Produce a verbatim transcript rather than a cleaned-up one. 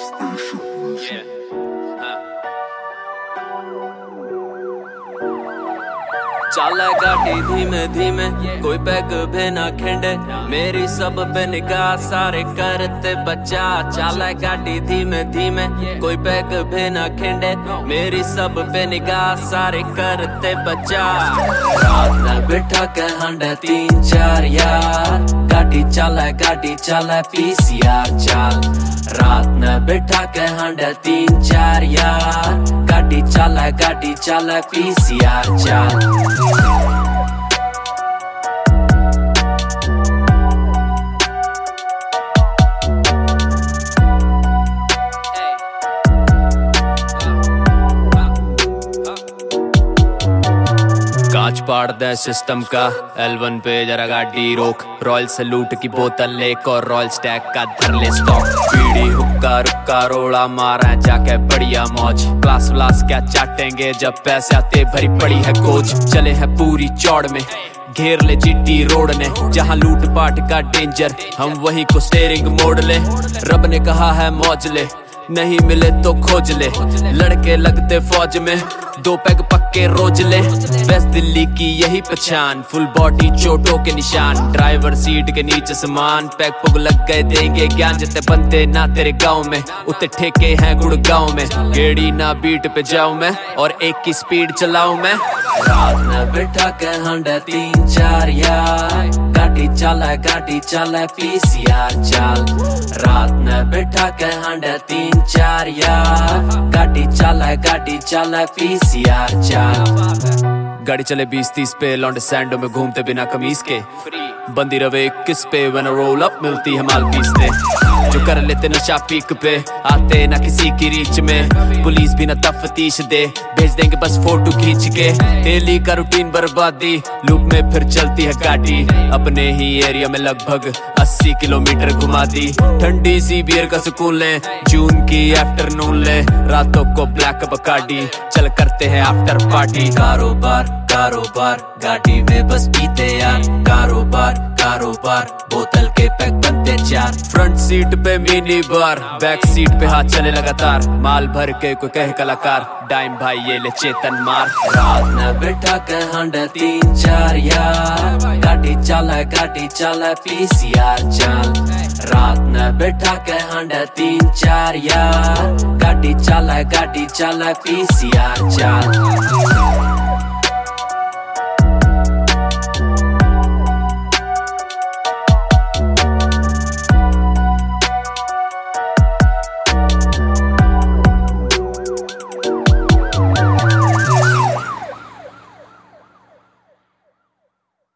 Yeah. Huh. चल गाड़ी धीमे धीमे कोई पैग भी ना खिंडे, मेरी सब पे निगाह सारे करते बचा। चल गाड़ी धीमे धीमे कोई पैग भी ना खिंडे, मेरी सब पे निगाह सारे करते बचा। रात में बिठा के हंडे तीन चार यार, गाड़ी चल गाड़ी चल पीसीआर चल। रात में बिठा के हंडे तीन चार यार, गाड़ी चल गाड़ी चल पीसीआर चल। कांच पाड़ दे सिस्टम का एल वन पे जरा गाड़ी रोक, रॉयल सैल्यूट की बोतल लेक और रॉयल स्टैक का धर ले स्टॉक। बीड़ी हुक्का रुक्का रोड़ा मारा जाके बढ़िया मौज, क्लास व्लास क्या चाटेंगे जब पैसे आते भरी पड़ी है कोच। चले है पूरी चौड़ में घेर ले जीटी रोड ने, जहाँ लूट पाट का डेंजर हम वही को स्टेयरिंग मोड़ ले। रब ने कहा है मौज ले, नहीं मिले तो खोज ले। लड़के लगते फौज में दो पैग पक्के रोज ले, वेस्ट दिल्ली की यही पहचान, फुल बॉडी चोटों के निशान। ड्राइवर सीट के नीचे सामान पैग पुग लग गए देंगे ज्ञान, जितने बनते ना तेरे गांव में उतने ठेके हैं गुड़गांव में। गेड़ी ना बीट पे जाऊं मैं और एक की स्पीड चलाऊं मैं। रात में बिठा के हंडे तीन चार यार, गाड़ी चला गाड़ी चला पीसीआर चल। रात में बिठा के हंडे तीन चार यार, गाड़ी चला गाड़ी चला पीसीआर चल। गाड़ी चले बीस तीस पे लौंडे सैंडो में घूमते बिना कमीज के, बंदी रवे इक्कीस पे when I roll up मिलती है माल पीसते। जो कर लेते नशा पीक पे आते ना किसी की रीच में, पुलिस भी ना तफ्तीश दे भेज देंगे बस फोटो खींच के। डेली का रूटीन बर्बादी लूप में फिर चलती है गाड़ी, अपने ही एरिया में लगभग अस्सी किलोमीटर घुमा दी। ठंडी सी बियर का सुकून ले, जून की आफ्टरनून ले, रातों को ब्लैक बकाडी चल करते हैं आफ्टर पार्टी। कारोबार कारोबार गाड़ी में बस पीते यार, कारोबार कारोबार बोतल के पैक बनते चार। फ्रंट सीट पे मिनी बार, बैक सीट पे हाथ चले लगातार, माल भर के कोई कहे कलाकार, डाइम भाई ये ले चेतन मार। रात में बिठा के हंडे तीन चार यार, गाड़ी चला गाड़ी चला पीसीआर चल। रात में बिठा के हंडे तीन चार यार, गाड़ी चला गाड़ी चला पीसीआर चल।